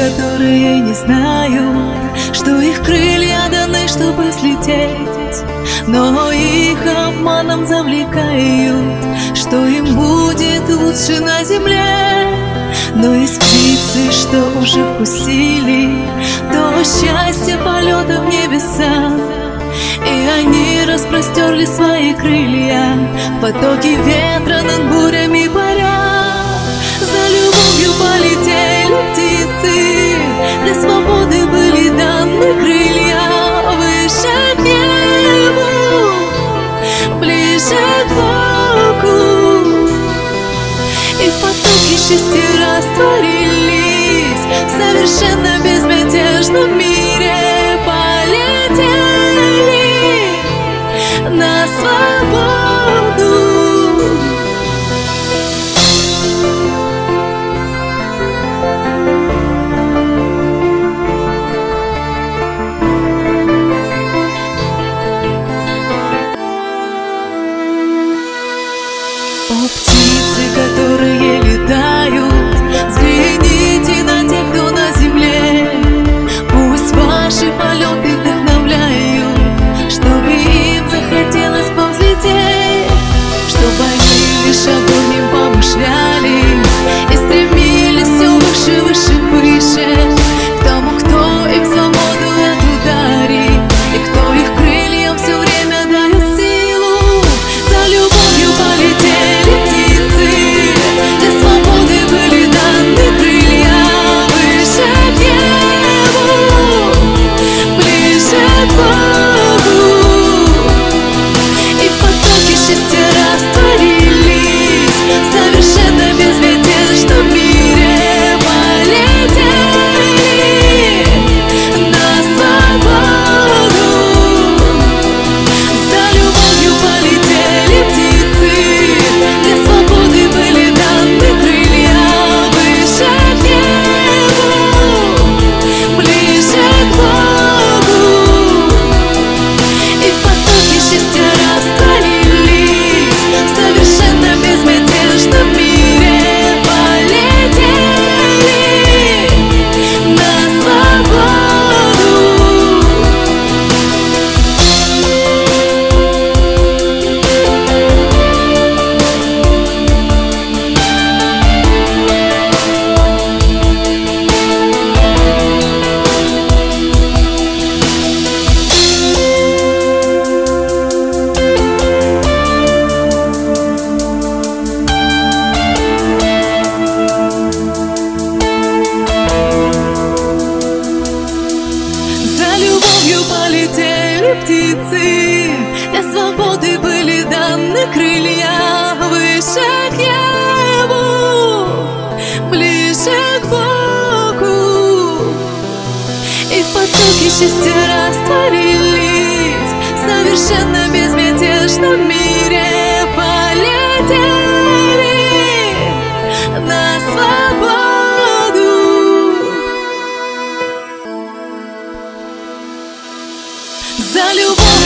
которые не знают, что их крылья даны, чтобы взлететь, но их обманом завлекают, что им будет лучше на земле. Но есть птицы, что уже вкусили то счастье полета в небеса, и они распростерли свои крылья, потоки ветра над бурями паря. За любовью полетели птицы, для свободы были даны крылья. Выше к небу, ближе к Богу, и в потоке счастья растворились в совершенно безмятежном мире. Полетели на свободу. О, птицы, которые летают, взгляните на тех, кто на земле. Пусть ваши полеты вдохновляют, чтобы им захотелось повзлететь, чтобы они лишь об одном помышляли и стремились все выше, выше, выше, к тому, кто им свободу эту дарит, и кто их крыльям все время дает силу. За любовью полетели птицы, для свободы были даны крылья. Выше к небу, ближе к Богу, и в потоке счастья растворились в совершенно безмятежном мире. Полетели на свободу. За любовью полетели птицы, для свободы были даны крылья. Выше к небу, ближе к Богу, и в потоке счастья растворились в совершенно безмятежном мире. Полетели на свободу. За любовью полетели птицы, для свободы были даны крылья. Выше к небу, ближе к Богу, и в потоке счастья растворились в совершенно безмятежном мире. Полетели на свободу. За любовь